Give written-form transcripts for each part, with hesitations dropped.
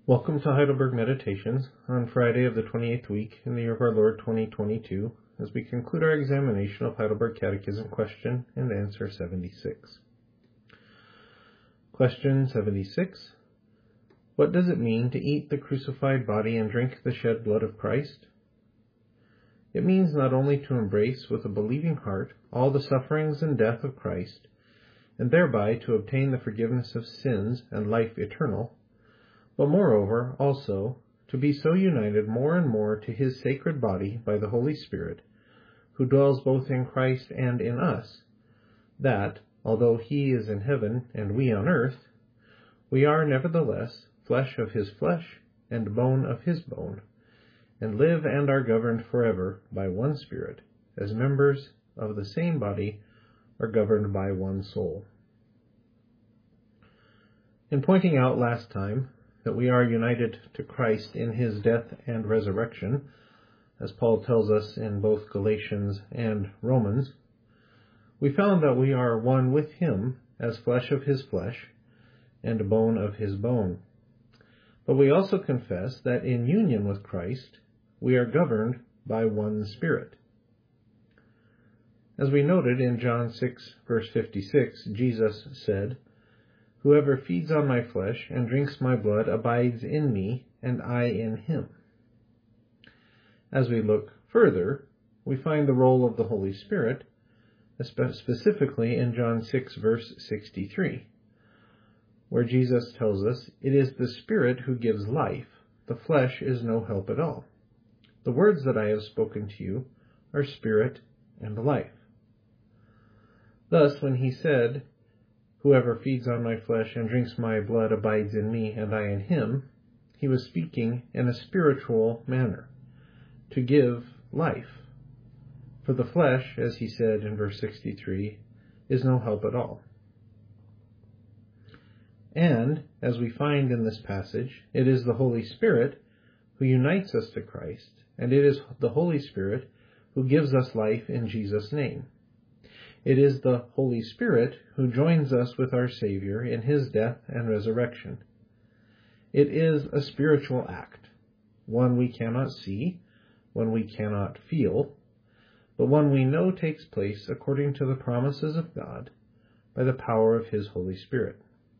Welcome to Heidelberg Meditations on Friday of the 28th week in the year of our Lord 2022, as we conclude our examination of Heidelberg Catechism question and answer 76. Question 76. What does it mean to eat the crucified body and drink the shed blood of Christ? It means not only to embrace with a believing heart all the sufferings and death of Christ, and thereby to obtain the forgiveness of sins and life eternal, but moreover also to be so united more and more to his sacred body by the Holy Spirit, who dwells both in Christ and in us, that, although he is in heaven and we on earth, we are nevertheless flesh of his flesh and bone of his bone, and live and are governed forever by one Spirit, as members of the same body are governed by one soul. In pointing out last time that we are united to Christ in his death and resurrection, as Paul tells us in both Galatians and Romans, we found that we are one with him as flesh of his flesh and bone of his bone. But we also confess that in union with Christ, we are governed by one Spirit. As we noted in John 6, verse 56, Jesus said, "Whoever feeds on my flesh and drinks my blood abides in me, and I in him." As we look further, we find the role of the Holy Spirit, specifically in John 6, verse 63, where Jesus tells us, "It is the Spirit who gives life. The flesh is no help at all. The words that I have spoken to you are spirit and life." Thus, when he said, "Whoever feeds on my flesh and drinks my blood abides in me, and I in him," he was speaking in a spiritual manner, to give life. For the flesh, as he said in verse 63, is no help at all. And, as we find in this passage, it is the Holy Spirit who unites us to Christ, and it is the Holy Spirit who gives us life in Jesus' name. It is the Holy Spirit who joins us with our Savior in his death and resurrection. It is a spiritual act, one we cannot see, one we cannot feel, but one we know takes place according to the promises of God by the power of his Holy Spirit.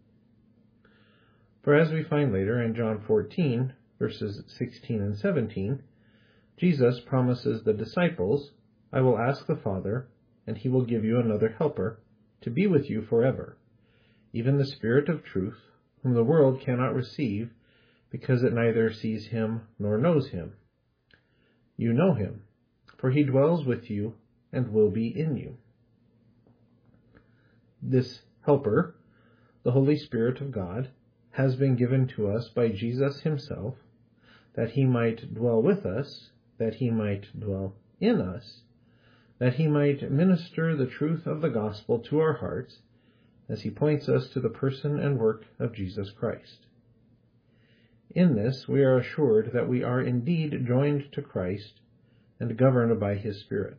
For as we find later in John 14, verses 16 and 17, Jesus promises the disciples, "I will ask the Father, and he will give you another helper to be with you forever, even the Spirit of truth, whom the world cannot receive, because it neither sees him nor knows him. You know him, for he dwells with you and will be in you." This helper, the Holy Spirit of God, has been given to us by Jesus himself, that he might dwell with us, that he might dwell in us, that he might minister the truth of the gospel to our hearts as he points us to the person and work of Jesus Christ. In this we are assured that we are indeed joined to Christ and governed by his Spirit.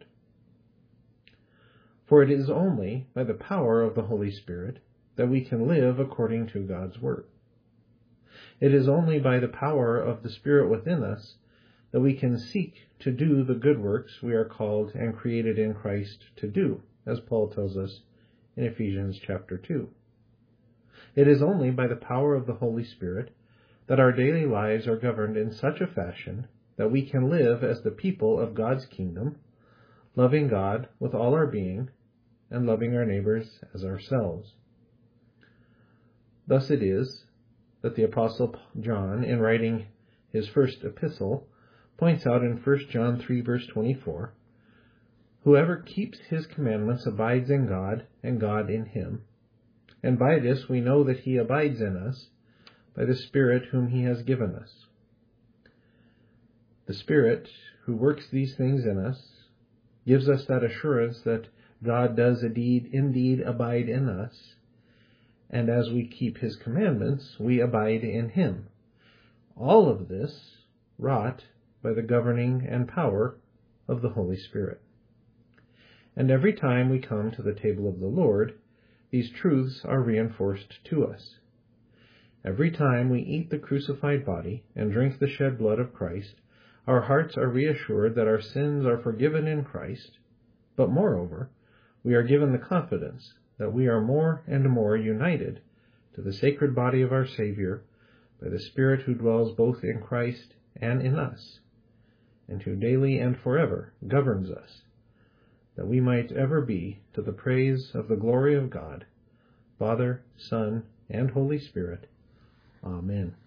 For it is only by the power of the Holy Spirit that we can live according to God's word. It is only by the power of the Spirit within us that we can seek to do the good works we are called and created in Christ to do, as Paul tells us in Ephesians chapter 2. It is only by the power of the Holy Spirit that our daily lives are governed in such a fashion that we can live as the people of God's kingdom, loving God with all our being and loving our neighbors as ourselves. Thus it is that the Apostle John, in writing his first epistle, points out in 1 John 3, verse 24, "Whoever keeps his commandments abides in God, and God in him. And by this we know that he abides in us, by the Spirit whom he has given us." The Spirit, who works these things in us, gives us that assurance that God does indeed abide in us, and as we keep his commandments, we abide in him. All of this wrought by the governing and power of the Holy Spirit. And every time we come to the table of the Lord, these truths are reinforced to us. Every time we eat the crucified body and drink the shed blood of Christ, our hearts are reassured that our sins are forgiven in Christ, but moreover, we are given the confidence that we are more and more united to the sacred body of our Savior by the Spirit who dwells both in Christ and in us, and who daily and forever governs us, that we might ever be to the praise of the glory of God, Father, Son, and Holy Spirit. Amen.